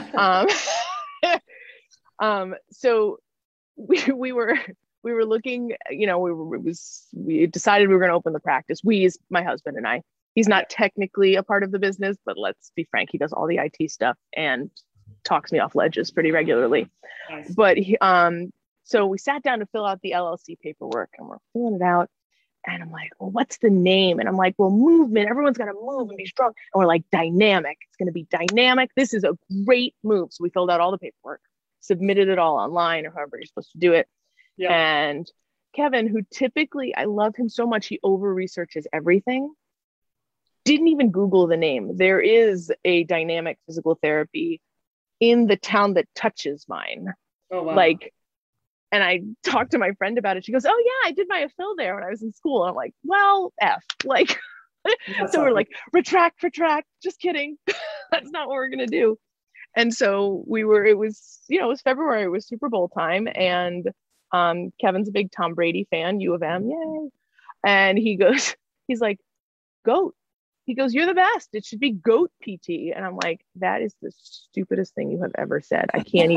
So we were looking, we decided we were going to open the practice. We is my husband and I. He's not technically a part of the business, but let's be frank, he does all the IT stuff and talks me off ledges pretty regularly. Nice. But So we sat down to fill out the LLC paperwork, and we're filling it out. And I'm like, well, what's the name? And I'm like, well, movement. Everyone's got to move and be strong. And we're like, dynamic. It's going to be dynamic. This is a great move. So we filled out all the paperwork, submitted it all online or however you're supposed to do it. Yeah. And Kevin, who typically, I love him so much, he over researches everything, didn't even Google the name. There is a dynamic physical therapy in the town that touches mine. Oh, wow. Like, and I talked to my friend about it. She goes, oh yeah, I did my APHL there when I was in school. And I'm like, well, F, like, so we're like, retract, just kidding. That's not what we're going to do. And so it was February, it was Super Bowl time. And Kevin's a big Tom Brady fan, U of M, yay. And he's like, GOAT. He goes, you're the best. It should be GOAT PT. And I'm like, that is the stupidest thing you have ever said. I can't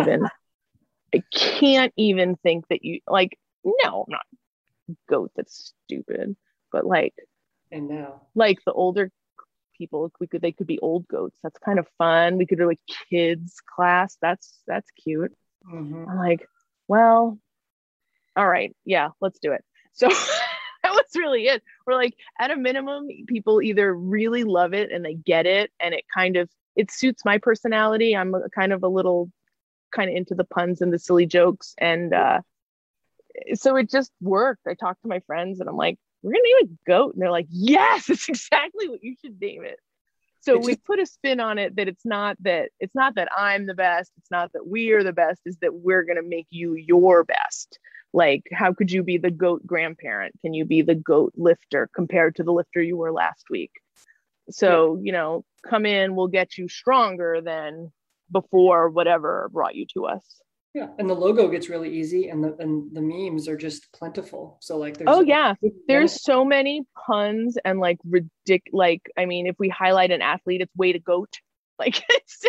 even think that you, like, no, I'm not GOAT. That's stupid. But like, and now, like the older people, they could be old goats. That's kind of fun. We could do a kids class. That's cute. Mm-hmm. I'm like, well, all right, yeah, let's do it. So that was really it. We're like, at a minimum, people either really love it and they get it, and it suits my personality. I'm kind of into the puns and the silly jokes. And so it just worked. I talked to my friends and I'm like, we're going to name it GOAT. And they're like, yes, it's exactly what you should name it. So we put a spin on it that it's not that I'm the best. It's not that we are the best, is that we're going to make you your best. Like, how could you be the GOAT grandparent? Can you be the GOAT lifter compared to the lifter you were last week? So, come in, we'll get you stronger than before whatever brought you to us. Yeah, and the logo gets really easy, and the memes are just plentiful. So like, there's so many puns and like I mean, if we highlight an athlete, it's way to GOAT. Like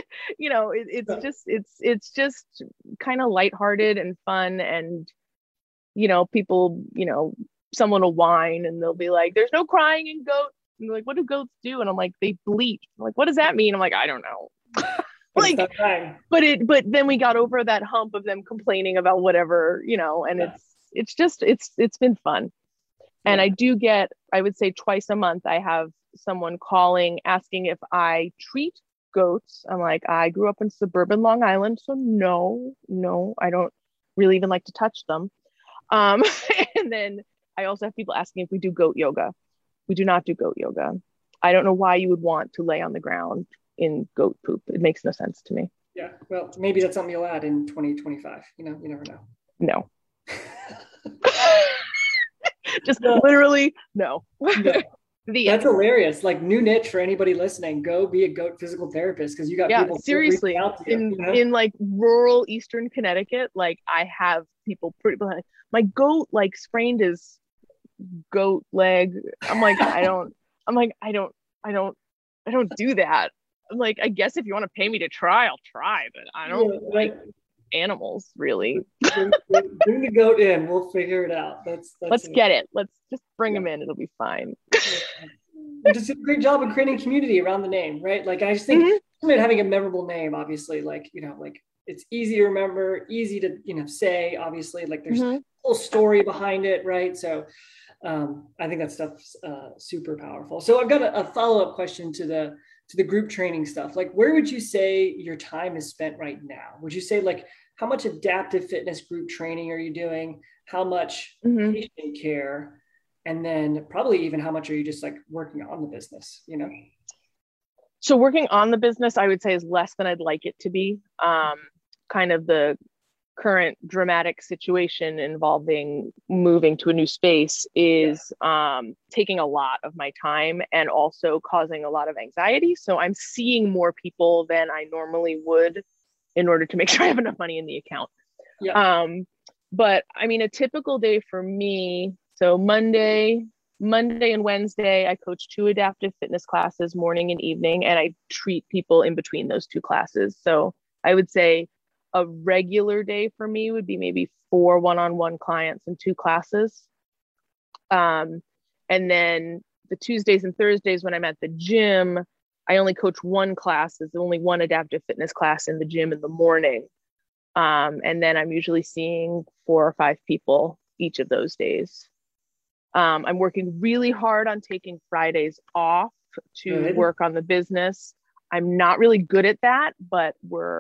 it's just kind of lighthearted and fun, and people, someone will whine and they'll be like, "There's no crying in GOAT." And they're like, "What do goats do?" And I'm like, "They bleat." I'm like, "What does that mean?" I'm like, "I don't know." Like, but then we got over that hump of them complaining about whatever, and it's been fun. And I would say twice a month, I have someone calling, asking if I treat goats. I'm like, I grew up in suburban Long Island, so no, I don't really even like to touch them. And then I also have people asking if we do goat yoga. We do not do goat yoga. I don't know why you would want to lay on the ground in goat poop. It makes no sense to me. Yeah, well, maybe that's something you'll add in 2025. You never know. No. Just literally no. That's hilarious. Like, new niche for anybody listening. Go be a goat physical therapist, because you got people seriously out to you, in like rural Eastern Connecticut. Like, I have people like, my goat like sprained his goat leg. I'm like, I don't do that. I'm like, I guess if you want to pay me to try, I'll try, but I don't like animals, really. Bring the goat in. We'll figure it out. Let's get it. Let's just bring them in. It'll be fine. You just did a great job of creating community around the name, right? Like, I just think having a memorable name, obviously, like, like, it's easy to remember, easy to, say, obviously, like, there's a whole story behind it, right? So I think that stuff's super powerful. So I've got a follow-up question to the group training stuff. Like, where would you say your time is spent right now? Would you say, like, how much adaptive fitness group training are you doing? How much patient care? And then probably even how much are you just like working on the business, So working on the business, I would say, is less than I'd like it to be. Kind of the current dramatic situation involving moving to a new space is taking a lot of my time and also causing a lot of anxiety. So I'm seeing more people than I normally would in order to make sure I have enough money in the account. Yeah. But I mean, a typical day for me, so Monday and Wednesday, I coach 2 adaptive fitness classes, morning and evening, and I treat people in between those 2 classes. So I would say a regular day for me would be maybe 4 one-on-one clients and 2 classes. And then the Tuesdays and Thursdays when I'm at the gym, I only coach 1 class. There's only 1 adaptive fitness class in the gym in the morning. And then I'm usually seeing 4 or 5 people each of those days. I'm working really hard on taking Fridays off to work on the business. I'm not really good at that, but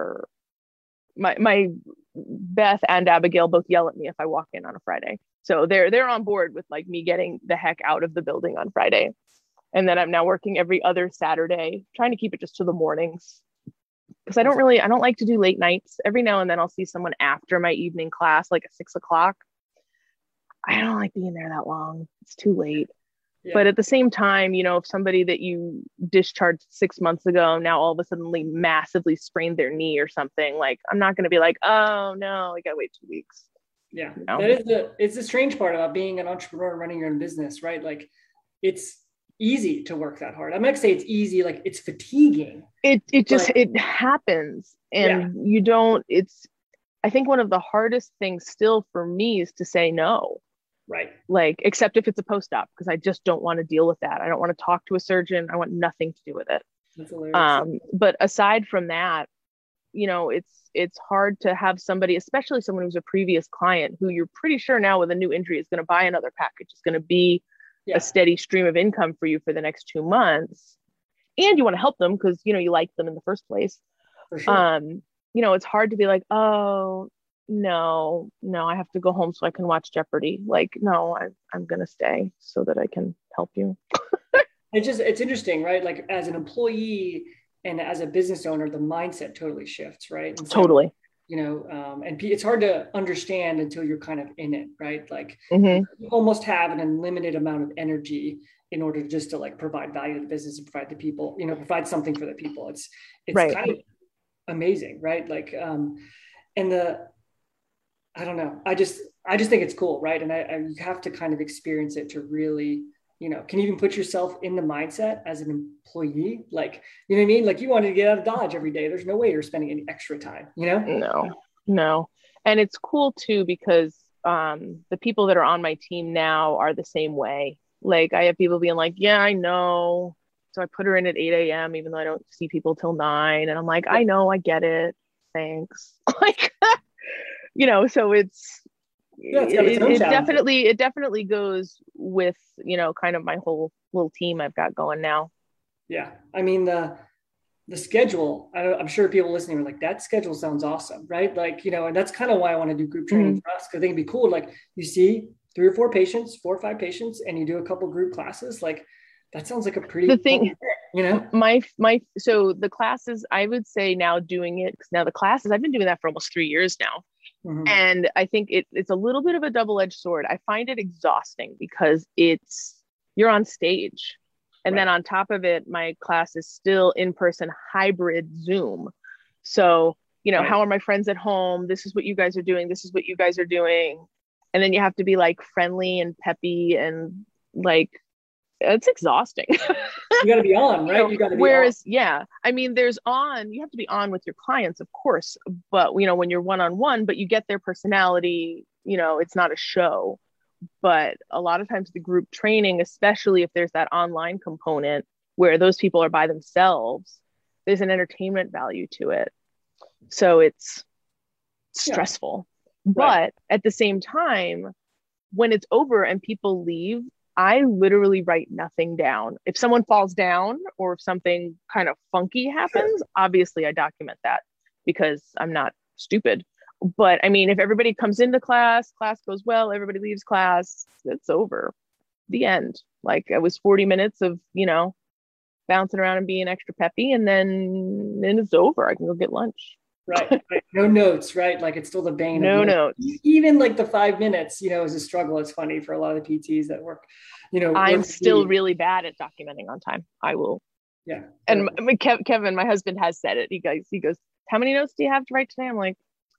my Beth and Abigail both yell at me if I walk in on a Friday. So they're on board with like me getting the heck out of the building on Friday. And then I'm now working every other Saturday, trying to keep it just to the mornings. Because I don't like to do late nights. Every now and then I'll see someone after my evening class, like at 6 o'clock. I don't like being there that long. It's too late. Yeah. But at the same time, you know, if somebody that you discharged 6 months ago now all of a sudden massively sprained their knee or something, like I'm not going to be like, oh no, I got to wait 2 weeks. Yeah, you know? It's the strange part about being an entrepreneur and running your own business, right? Like it's easy to work that hard. I'm not gonna say it's easy, like it's fatiguing. It happens, and you don't. I think one of the hardest things still for me is to say no. Right. Like, except if it's a post-op, because I just don't want to deal with that. I don't want to talk to a surgeon. I want nothing to do with it. That's hilarious. But aside from that, you know, it's hard to have somebody, especially someone who's a previous client, who you're pretty sure now with a new injury is going to buy another package. It's going to be a steady stream of income for you for the next 2 months. And you want to help them because, you know, you like them in the first place. For sure. You know, it's hard to be like, oh, no, I have to go home so I can watch Jeopardy. Like, no, I'm going to stay so that I can help you. It's interesting, right? Like as an employee and as a business owner, the mindset totally shifts, right? And so, totally. You know, and it's hard to understand until you're kind of in it, right? Like you almost have an unlimited amount of energy in order just to like provide value to the business and provide the people, you know, provide something for the people. It's right. kind of amazing, right? Like, I don't know. I just think it's cool, right? And you have to kind of experience it to really, you know, can you even put yourself in the mindset as an employee? Like, you know what I mean? Like you wanted to get out of Dodge every day. There's no way you're spending any extra time, you know? No. And it's cool too, because the people that are on my team now are the same way. Like I have people being like, yeah, I know. So I put her in at 8 a.m. even though I don't see people till 9. And I'm like, I know, I get it. Thanks. Like, you know, so it definitely goes with, you know, kind of my whole little team I've got going now. Yeah. I mean, the schedule, I'm sure people listening are like, that schedule sounds awesome, right? Like, you know, and that's kind of why I want to do group training for us, because I think it'd be cool. Like you see 3 or 4 patients, 4 or 5 patients, and you do a couple group classes. Like that sounds like a pretty the thing, fun, you know, so the classes, I would say now doing it, because now the classes, I've been doing that for almost 3 years now. Mm-hmm. And I think it's a little bit of a double-edged sword. I find it exhausting because you're on stage. And then on top of it, my class is still in-person hybrid Zoom. So, you know, how are my friends at home? This is what you guys are doing. This is what you guys are doing. And then you have to be like friendly and peppy and like, it's exhausting. You got to be on, right? You got to be whereas, on. I mean, you have to be on with your clients, of course, but you know, when you're one-on-one, but you get their personality, you know, it's not a show. But a lot of times the group training, especially if there's that online component where those people are by themselves, there's an entertainment value to it. So it's stressful. But at the same time, when it's over and people leave, I literally write nothing down. If someone falls down or if something kind of funky happens, obviously I document that because I'm not stupid. But I mean, if everybody comes into class goes well, everybody leaves class, it's over. The end. Like it was 40 minutes of, you know, bouncing around and being extra peppy, and then it's over. I can go get lunch. Right. No notes, right? Like it's still the bane. No notes. Even like the 5 minutes, you know, is a struggle. It's funny for a lot of the PTs that work, you know. I'm still really bad at documenting on time. I will. Yeah. And Kevin, my husband, has said it. He goes, how many notes do you have to write today? I'm like,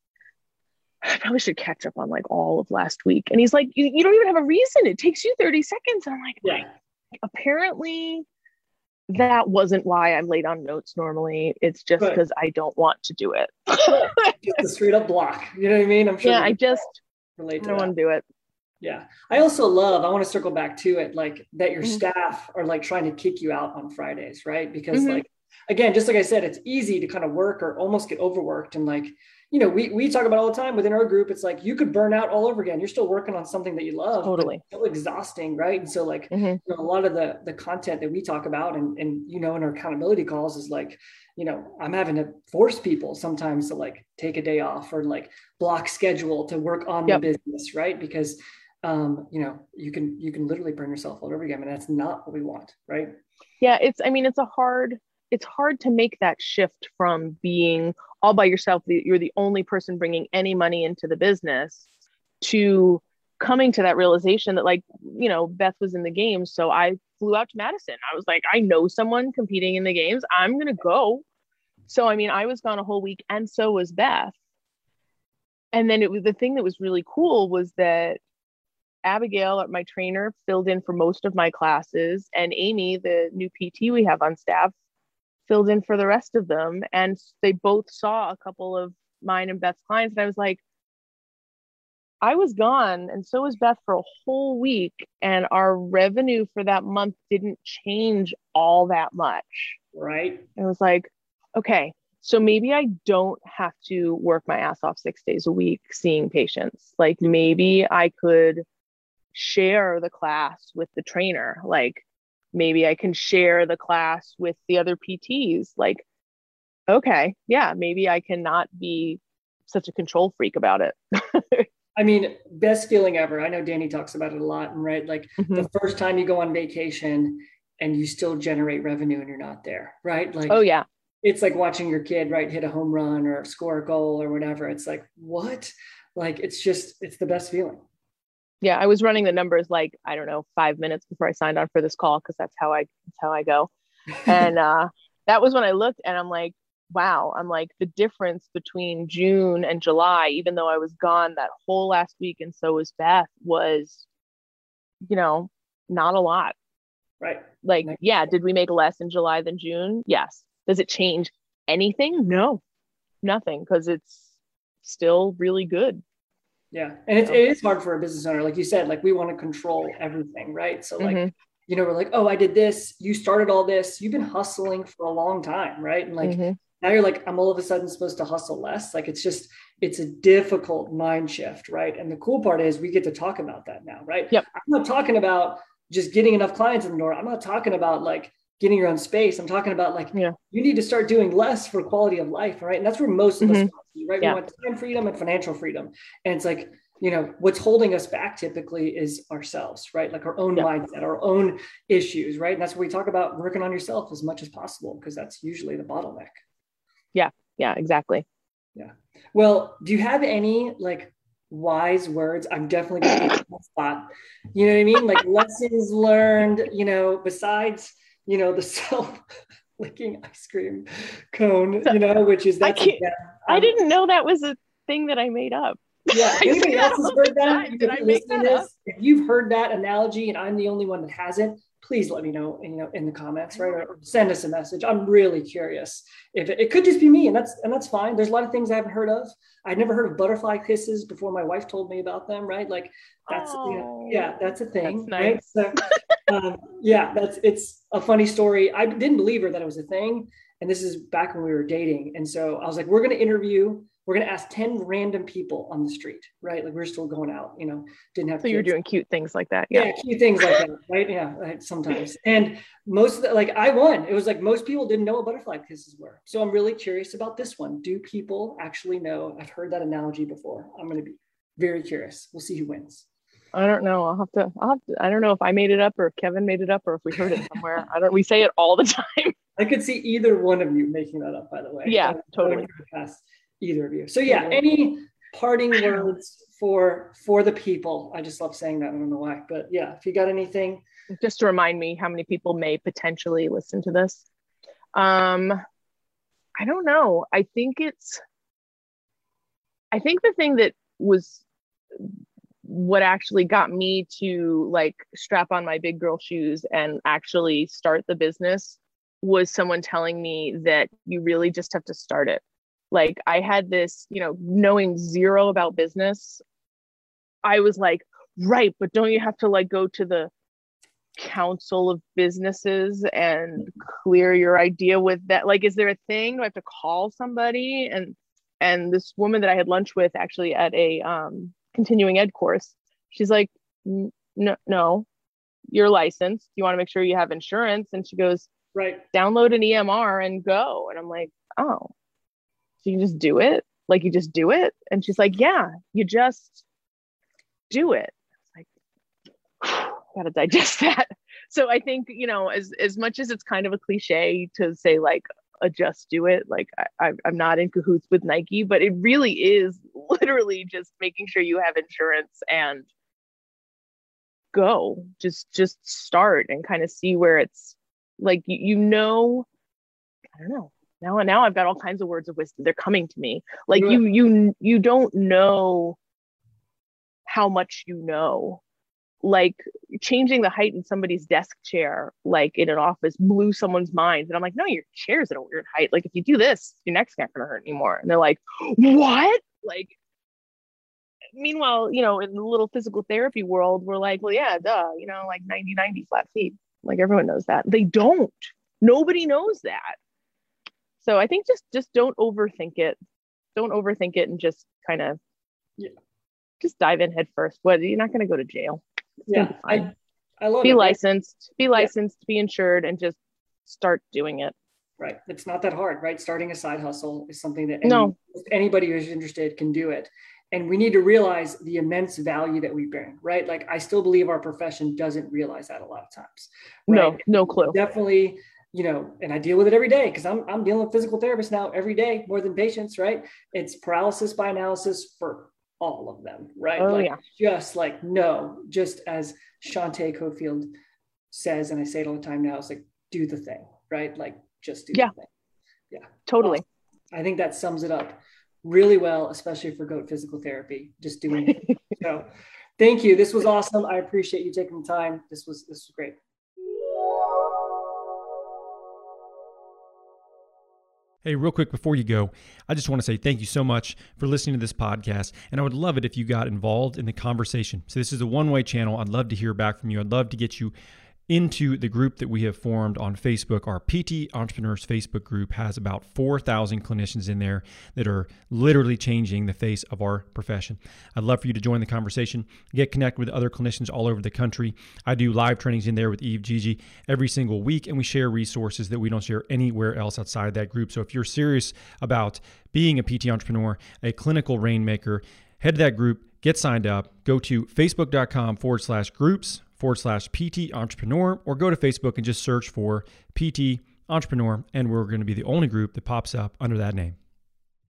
I probably should catch up on like all of last week. And he's like, you don't even have a reason. It takes you 30 seconds. And I'm like, apparently that wasn't why I'm late on notes normally. It's just because I don't want to do it. Just a straight up block. You know what I mean? I'm sure. Yeah, I don't want to do it. Yeah. I also I want to circle back to it, like that your staff are like trying to kick you out on Fridays, right? Because like, again, just like I said, it's easy to kind of work or almost get overworked and like, we talk about all the time within our group. It's like you could burn out all over again. You're still working on something that you love, Totally. but it's so exhausting, right? And so like a lot of the content that we talk about and in our accountability calls is like, I'm having to force people sometimes to like take a day off or like block schedule to work on the business, right? Because you can literally burn yourself all over again, and that's not what we want, right? Yeah, it's hard to make that shift from being all by yourself, you're the only person bringing any money into the business, to coming to that realization that, like, Beth was in the games. So I flew out to Madison. I was like, I know someone competing in the games. I'm going to go. So, I was gone a whole week, and so was Beth. And then the thing that was really cool was that Abigail, my trainer, filled in for most of my classes, and Amy, the new PT we have on staff, filled in for the rest of them. And they both saw a couple of mine and Beth's clients. And I was like, I was gone, and so was Beth, for a whole week, and our revenue for that month didn't change all that much. Right. And I was like, okay, so maybe I don't have to work my ass off 6 days a week seeing patients. Like, maybe I could share the class with the trainer. Like, maybe I can share the class with the other PTs. Like, okay, yeah, maybe I cannot be such a control freak about it. Best feeling ever. I know Danny talks about it a lot, and right, like the first time you go on vacation and you still generate revenue and you're not there, right? Like, oh yeah, it's like watching your kid, right, hit a home run or score a goal or whatever. It's like, what? Like, it's the best feeling. Yeah, I was running the numbers, like, I don't know, 5 minutes before I signed on for this call, because that's how I go. And that was when I looked, and I'm like, wow, I'm like, the difference between June and July, even though I was gone that whole last week, and so was Beth, was, not a lot. Right. Like, yeah, did we make less in July than June? Yes. Does it change anything? No, nothing, because it's still really good. Yeah. And it is hard for a business owner. Like you said, like, we want to control everything, right? So like, we're like, oh, I did this. You started all this. You've been hustling for a long time, right? And like, now you're like, I'm all of a sudden supposed to hustle less. Like, it's a difficult mind shift, right? And the cool part is we get to talk about that now, right? Yep. I'm not talking about just getting enough clients in the door. I'm not talking about like getting your own space. I'm talking about like, you need to start doing less for quality of life, right? And that's where most of us want to be, right? We want time freedom and financial freedom. And it's like, what's holding us back typically is ourselves, right? Like our own mindset, our own issues, right? And that's what we talk about, working on yourself as much as possible, because that's usually the bottleneck. Yeah, exactly. Yeah. Well, do you have any like wise words? I'm definitely going to put you on the spot. You know what I mean? Like lessons learned, besides, the self-licking ice cream cone, which is that. I didn't know that was a thing that I made up. Yeah. If anybody else has heard that, if you've heard that analogy and I'm the only one that hasn't, please let me know, in the comments, right? Or send us a message. I'm really curious. If it could just be me, and that's fine. There's a lot of things I haven't heard of. I'd never heard of butterfly kisses before my wife told me about them, right? Like that's, that's a thing, that's nice. Right? So, it's a funny story. I didn't believe her that it was a thing. And this is back when we were dating. And so I was like, we're going to ask 10 random people on the street, right? Like we're still going out, didn't have. So you're doing cute things like that. Yeah, cute things like that, right? Yeah, right, sometimes. And most of the, I won. It was like most people didn't know what butterfly kisses were. So I'm really curious about this one. Do people actually know? I've heard that analogy before. I'm going to be very curious. We'll see who wins. I don't know. I'll have to, I don't know if I made it up or if Kevin made it up or if we heard it somewhere. We say it all the time. I could see either one of you making that up, by the way. Yeah, totally. Either of you. So yeah, any parting words for the people? I just love saying that. I don't know why, but yeah, if you got anything. Just to remind me how many people may potentially listen to this. I don't know. I think the thing that was what actually got me to like strap on my big girl shoes and actually start the business was someone telling me that you really just have to start it. Like I had this, knowing zero about business, I was like, right, but don't you have to like go to the council of businesses and clear your idea with that? Like, is there a thing? Do I have to call somebody? And And this woman that I had lunch with actually at a continuing ed course, she's like, no, you're licensed. You want to make sure you have insurance. And she goes, right, download an EMR and go. And I'm like, oh, so you just do it? Like, you just do it? And she's like, yeah, you just do it. It's like, gotta digest that. So I think, you know, as much as it's kind of a cliche to say like, just do it, like I'm not in cahoots with Nike, but it really is literally just making sure you have insurance and go, just start and kind of see where it's like, you know, I don't know. Now I've got all kinds of words of wisdom. They're coming to me. Like you don't know how much you know. Like changing the height in somebody's desk chair, like in an office, blew someone's mind. And I'm like, no, your chair's at a weird height. Like if you do this, your neck's not gonna hurt anymore. And they're like, what? Like, meanwhile, you know, in the little physical therapy world, we're like, well, yeah, duh, you know, like 90 flat feet. Like everyone knows that. They don't. Nobody knows that. So I think just don't overthink it. Don't overthink it and just kind of just dive in head first. What, you're not going to go to jail. Yeah, I love be it. licensed, be insured, and just start doing it. Right. It's not that hard, right? Starting a side hustle is something that anybody who's interested can do it. And we need to realize the immense value that we bring, right? Like I still believe our profession doesn't realize that a lot of times. Right? No clue. Definitely, you know, and I deal with it every day because I'm dealing with physical therapists now every day, more than patients, right? It's paralysis by analysis for all of them, right? Just like, no, just as Shantae Cofield says, and I say it all the time now, it's like, do the thing, right? Like just do the thing. Yeah, totally. I think that sums it up really well, especially for GOAT physical therapy, just doing it. So thank you. This was awesome. I appreciate you taking the time. This was great. Hey, real quick before you go, I just want to say thank you so much for listening to this podcast. And I would love it if you got involved in the conversation. So this is a one-way channel. I'd love to hear back from you. I'd love to get you into the group that we have formed on Facebook. Our PT Entrepreneurs Facebook group has about 4,000 clinicians in there that are literally changing the face of our profession. I'd love for you to join the conversation, get connected with other clinicians all over the country. I do live trainings in there with Eve Gigi every single week, and we share resources that we don't share anywhere else outside that group. So if you're serious about being a PT entrepreneur, a clinical rainmaker, head to that group, get signed up, go to facebook.com/groups/PT Entrepreneur, or go to Facebook and just search for PT Entrepreneur, and we're going to be the only group that pops up under that name.